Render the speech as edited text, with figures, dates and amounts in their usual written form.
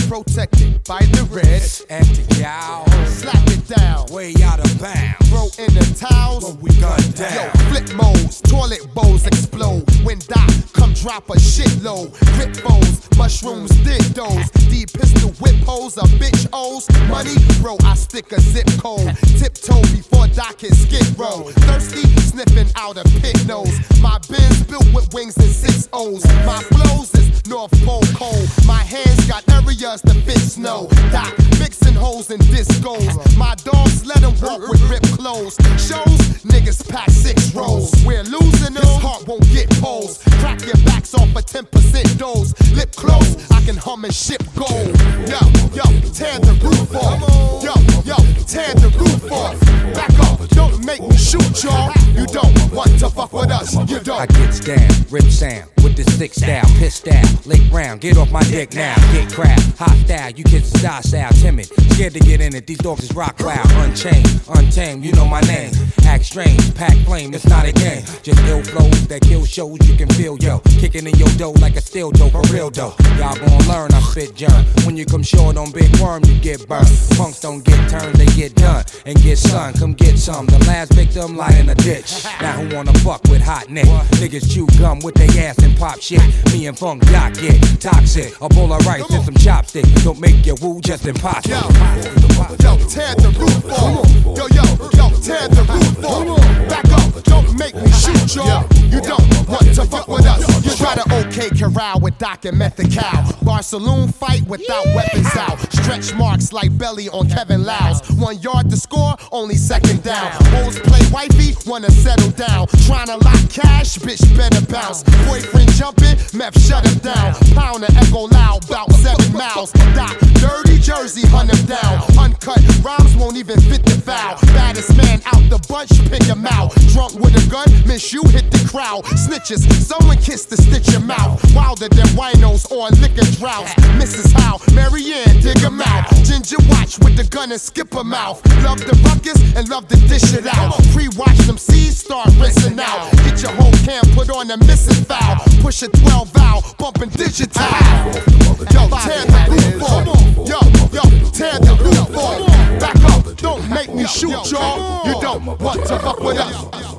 protected by the reds. Anti-gal, Slap it down, way out of bounds. throw in the towels. When we gun down. Yo, flip modes, toilet bowls explode. When Doc come drop a shitload. Grip foes, mushrooms, dildos. D pistol whip hoes, a bitch O's. Money, bro, I stick a zip code. Tiptoe before Doc hit skid row. Thirsty, sniffing out a pit nose. My Benz built with wings and 6 O's. My flows is North Pole cold. My hands got areas to fit snow. Doc mixing holes and discos. My dogs let them walk with ripped clothes. Shows, niggas pack 6 rows. We're losing this heart won't get poles. Crack your backs off a 10% dose. Lip close, I can hum and ship gold. Yo, tear the roof off. Yo, tear the roof off. Back up, don't make me shoot y'all. You don't want to fuck with us, you don't. I gets down, rip sound, with the stick style, piss style, lick round, get off my dick now, get crap, hot style, you kids is docile, timid, scared to get in it, these dogs is rock loud, unchained, untamed, you know my name, act strange, pack flame, it's not a game, just ill flows that kill shows, you can feel, yo, kicking in your dough like a steel dough, for real though, y'all gon' learn, I spit germ, when you come short on big worm, you get burned, punks don't get turned, they get done, and get sun, come get some, the last victim lie in a ditch, now who wanna fuck with hot neck, niggas chew gum with they ass and pop shit, me and Funk Doc get toxic, a bowl of rice and some chopsticks, don't make your woo just impossible. Yo, tear the roof off. Yo, tear the roof off. Back up, don't make me shoot y'all. You don't want to fuck with us. You try to OK corral with Doc and Method Cow. Bar saloon fight without weapons out. Stretch marks like belly on Kevin Lyles. 1 yard to score, only second down. Bulls play wifey, wanna settle down. Tryna lock cash, bitch better bounce. Boyfriend jumping, meth shut him down. Pound and echo loud, bout 7 miles. Doc, dirty Jersey, hunt him down. Uncut rhymes won't even fit the foul. Baddest man out the bunch, pick him out. Drunk with a gun, miss you, hit the crowd. Snitches, someone kiss to stitch your mouth. Wilder than winos on liquor droughts. Mrs. Howe, Marianne, dig him out. Ginger watch with the gun and skip him out. Love the ruckus and love to dish it out. Pre-watch them seeds, start rinsing out. Get your whole camp, put on a missing foul. Push a 12 valve, bumping digital. Yo, tear the roof off. Yo, tear the roof off. Back up, don't make me shoot y'all. You don't want to fuck with us.